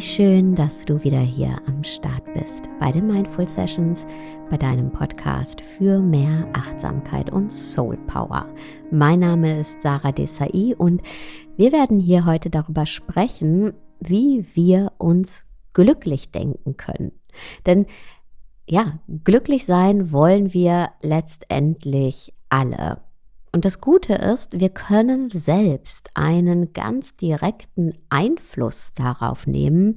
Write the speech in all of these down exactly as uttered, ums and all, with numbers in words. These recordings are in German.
schön, dass du wieder hier am Start bist bei den Mindful Sessions, bei deinem Podcast für mehr Achtsamkeit und Soul Power. Mein Name ist Sarah Desai und wir werden hier heute darüber sprechen, wie wir uns glücklich denken können. Denn ja, glücklich sein wollen wir letztendlich alle. Und das Gute ist, wir können selbst einen ganz direkten Einfluss darauf nehmen,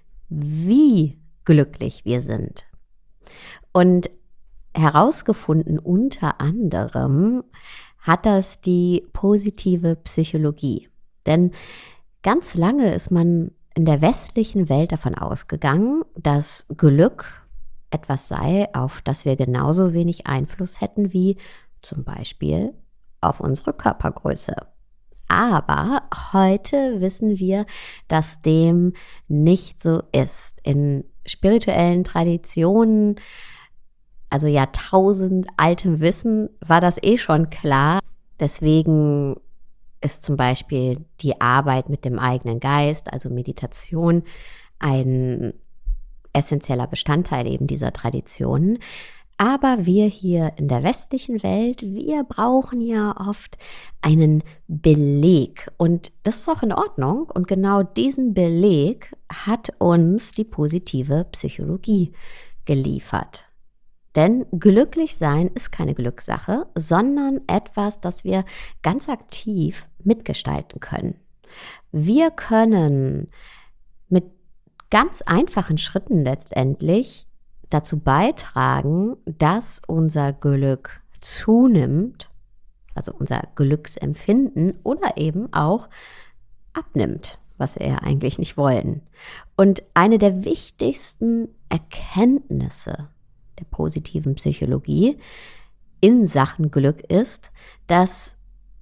wie glücklich wir sind. Und herausgefunden unter anderem hat das die positive Psychologie. Denn ganz lange ist man in der westlichen Welt davon ausgegangen, dass Glück etwas sei, auf das wir genauso wenig Einfluss hätten wie zum Beispiel auf unsere Körpergröße. Aber heute wissen wir, dass dem nicht so ist. In spirituellen Traditionen, also Jahrtausend altem Wissen, war das eh schon klar. Deswegen ist zum Beispiel die Arbeit mit dem eigenen Geist, also Meditation, ein essentieller Bestandteil eben dieser Traditionen. Aber wir hier in der westlichen Welt, wir brauchen ja oft einen Beleg. Und das ist auch in Ordnung. Und genau diesen Beleg hat uns die positive Psychologie geliefert. Denn glücklich sein ist keine Glückssache, sondern etwas, das wir ganz aktiv mitgestalten können. Wir können mit ganz einfachen Schritten letztendlich dazu beitragen, dass unser Glück zunimmt, also unser Glücksempfinden oder eben auch abnimmt, was wir ja eigentlich nicht wollen. Und eine der wichtigsten Erkenntnisse der positiven Psychologie in Sachen Glück ist, dass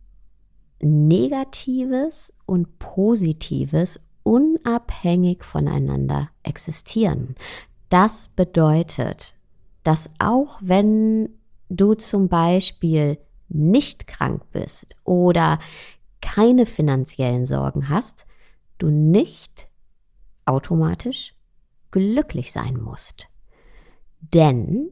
Negatives und Positives unabhängig voneinander existieren. Das bedeutet, dass auch wenn du zum Beispiel nicht krank bist oder keine finanziellen Sorgen hast, du nicht automatisch glücklich sein musst. Denn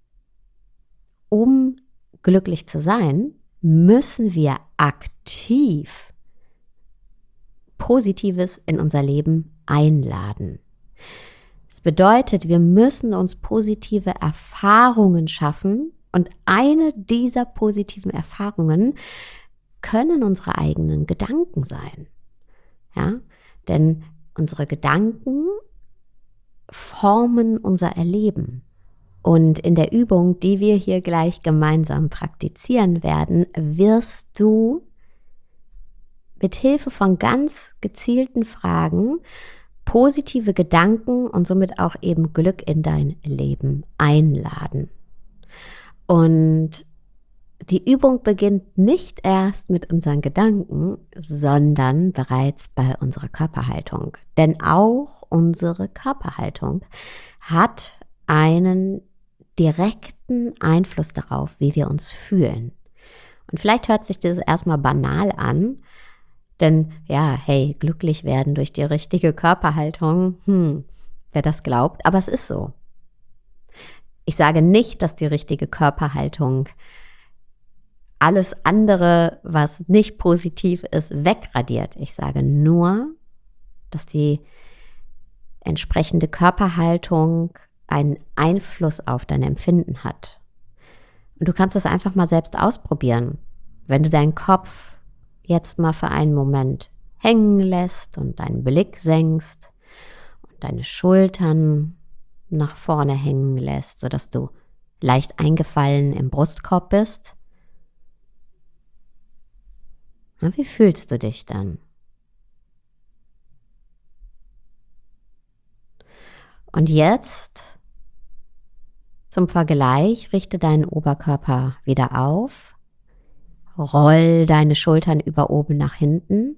um glücklich zu sein, müssen wir aktiv Positives in unser Leben einladen. Das bedeutet, wir müssen uns positive Erfahrungen schaffen und eine dieser positiven Erfahrungen können unsere eigenen Gedanken sein. Ja? Denn unsere Gedanken formen unser Erleben. Und in der Übung, die wir hier gleich gemeinsam praktizieren werden, wirst du mit Hilfe von ganz gezielten Fragen positive Gedanken und somit auch eben Glück in dein Leben einladen. Und die Übung beginnt nicht erst mit unseren Gedanken, sondern bereits bei unserer Körperhaltung. Denn auch unsere Körperhaltung hat einen direkten Einfluss darauf, wie wir uns fühlen. Und vielleicht hört sich das erstmal banal an, denn ja, hey, glücklich werden durch die richtige Körperhaltung, hm, wer das glaubt, aber es ist so. Ich sage nicht, dass die richtige Körperhaltung alles andere, was nicht positiv ist, wegradiert. Ich sage nur, dass die entsprechende Körperhaltung einen Einfluss auf dein Empfinden hat. Und du kannst das einfach mal selbst ausprobieren. Wenn du deinen Kopf jetzt mal für einen Moment hängen lässt und deinen Blick senkst und deine Schultern nach vorne hängen lässt, sodass du leicht eingefallen im Brustkorb bist. Na, wie fühlst du dich dann? Und jetzt zum Vergleich, richte deinen Oberkörper wieder auf. Roll deine Schultern über oben nach hinten.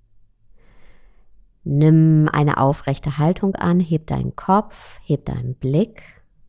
Nimm eine aufrechte Haltung an, heb deinen Kopf, heb deinen Blick.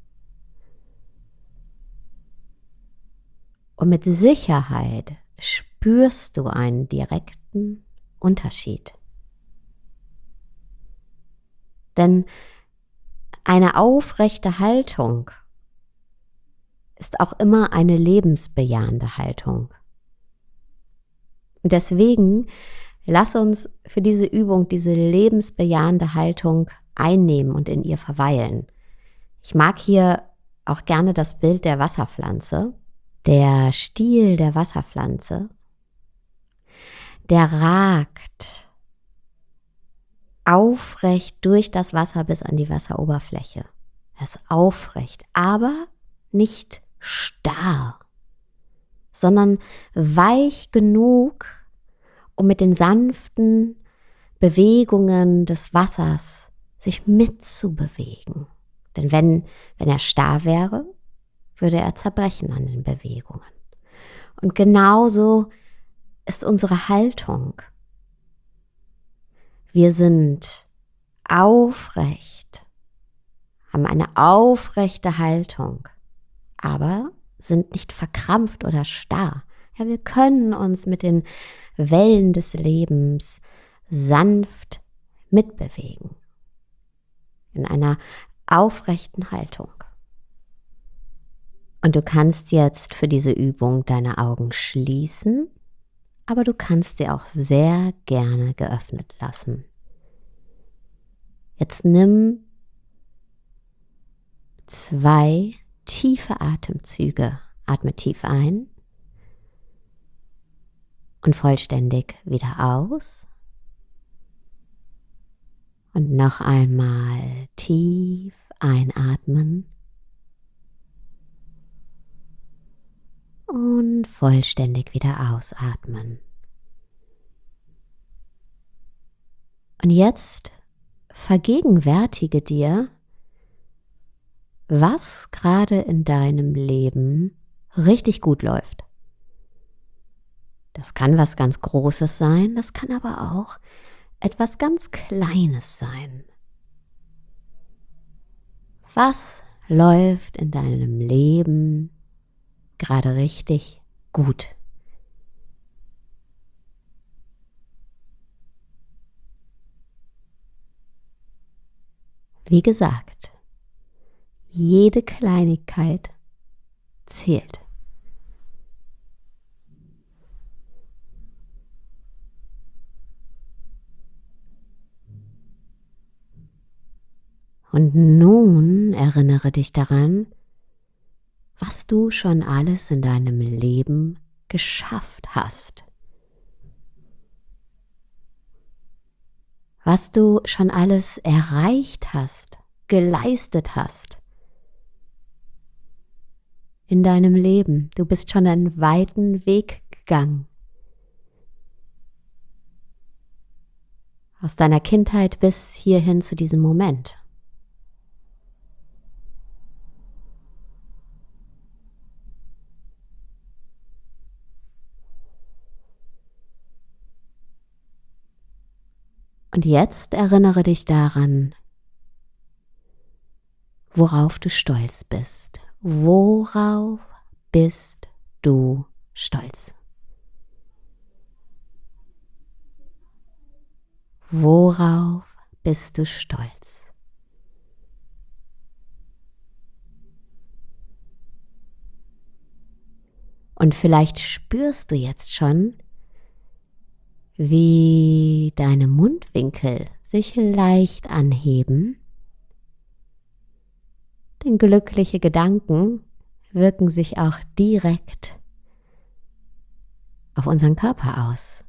Und mit Sicherheit spürst du einen direkten Unterschied. Denn eine aufrechte Haltung ist auch immer eine lebensbejahende Haltung. Und deswegen lass uns für diese Übung diese lebensbejahende Haltung einnehmen und in ihr verweilen. Ich mag hier auch gerne das Bild der Wasserpflanze. Der Stiel der Wasserpflanze, der ragt aufrecht durch das Wasser bis an die Wasseroberfläche. Er ist aufrecht, aber nicht starr, sondern weich genug, um mit den sanften Bewegungen des Wassers sich mitzubewegen. Denn wenn, wenn er starr wäre, würde er zerbrechen an den Bewegungen. Und genauso ist unsere Haltung. Wir sind aufrecht, haben eine aufrechte Haltung, aber sind nicht verkrampft oder starr. Ja, wir können uns mit den Wellen des Lebens sanft mitbewegen. In einer aufrechten Haltung. Und du kannst jetzt für diese Übung deine Augen schließen, aber du kannst sie auch sehr gerne geöffnet lassen. Jetzt nimm zwei tiefe Atemzüge. Atme tief ein und vollständig wieder aus. Und noch einmal tief einatmen. Und vollständig wieder ausatmen. Und jetzt vergegenwärtige dir, was gerade in deinem Leben richtig gut läuft. Das kann was ganz Großes sein, das kann aber auch etwas ganz Kleines sein. Was läuft in deinem Leben gerade richtig gut? Wie gesagt, jede Kleinigkeit zählt. Und nun erinnere dich daran, was du schon alles in deinem Leben geschafft hast. Was du schon alles erreicht hast, geleistet hast. In deinem Leben. Du bist schon einen weiten Weg gegangen. Aus deiner Kindheit bis hierhin zu diesem Moment. Und jetzt erinnere dich daran, worauf du stolz bist. Worauf bist du stolz? Worauf bist du stolz? Und vielleicht spürst du jetzt schon, wie deine Mundwinkel sich leicht anheben. Denn glückliche Gedanken wirken sich auch direkt auf unseren Körper aus.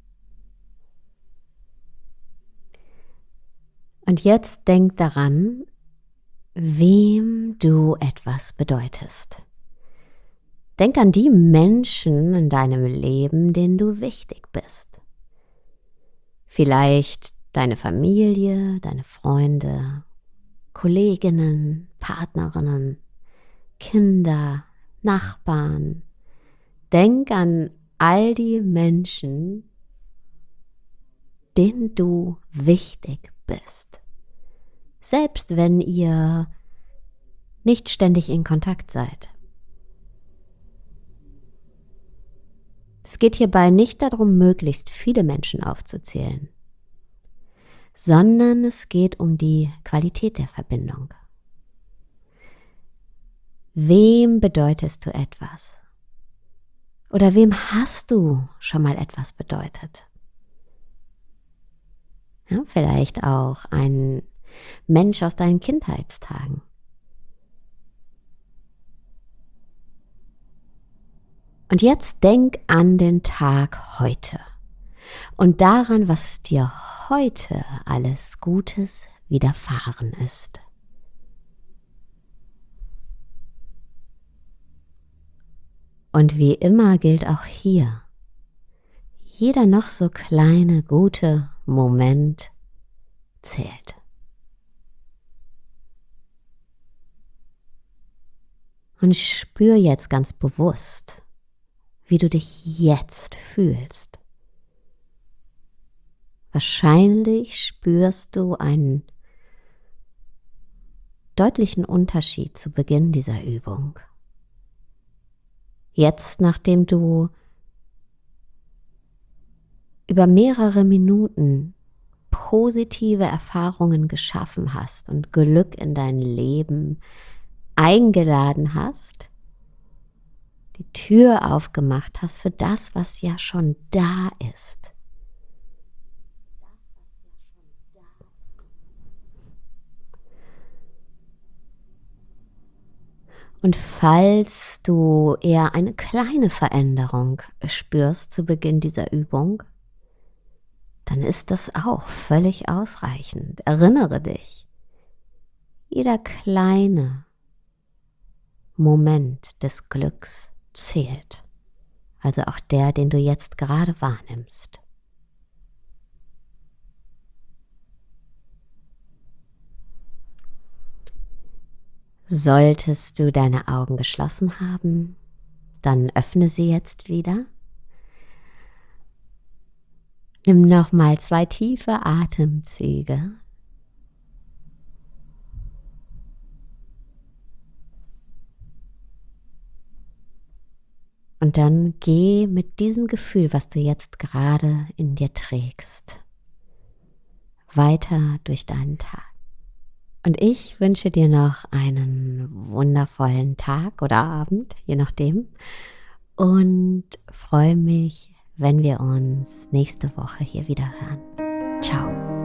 Und jetzt denk daran, wem du etwas bedeutest. Denk an die Menschen in deinem Leben, denen du wichtig bist. Vielleicht deine Familie, deine Freunde, Kolleginnen, Partnerinnen, Kinder, Nachbarn. Denk an all die Menschen, denen du wichtig bist. Selbst wenn ihr nicht ständig in Kontakt seid. Es geht hierbei nicht darum, möglichst viele Menschen aufzuzählen, sondern es geht um die Qualität der Verbindung. Wem bedeutest du etwas? Oder wem hast du schon mal etwas bedeutet? Ja, vielleicht auch ein Mensch aus deinen Kindheitstagen. Und jetzt denk an den Tag heute und daran, was dir heute alles Gutes widerfahren ist. Und wie immer gilt auch hier, jeder noch so kleine, gute Moment zählt. Und spür jetzt ganz bewusst, wie du dich jetzt fühlst. Wahrscheinlich spürst du einen deutlichen Unterschied zu Beginn dieser Übung. Jetzt, nachdem du über mehrere Minuten positive Erfahrungen geschaffen hast und Glück in dein Leben eingeladen hast, die Tür aufgemacht hast für das, was ja schon da ist. Und falls du eher eine kleine Veränderung spürst zu Beginn dieser Übung, dann ist das auch völlig ausreichend. Erinnere dich, jeder kleine Moment des Glücks zählt, also auch der, den du jetzt gerade wahrnimmst. Solltest du deine Augen geschlossen haben, dann öffne sie jetzt wieder. Nimm nochmal zwei tiefe Atemzüge. Und dann geh mit diesem Gefühl, was du jetzt gerade in dir trägst, weiter durch deinen Tag. Und ich wünsche dir noch einen wundervollen Tag oder Abend, je nachdem. Und freue mich, wenn wir uns nächste Woche hier wieder hören. Ciao.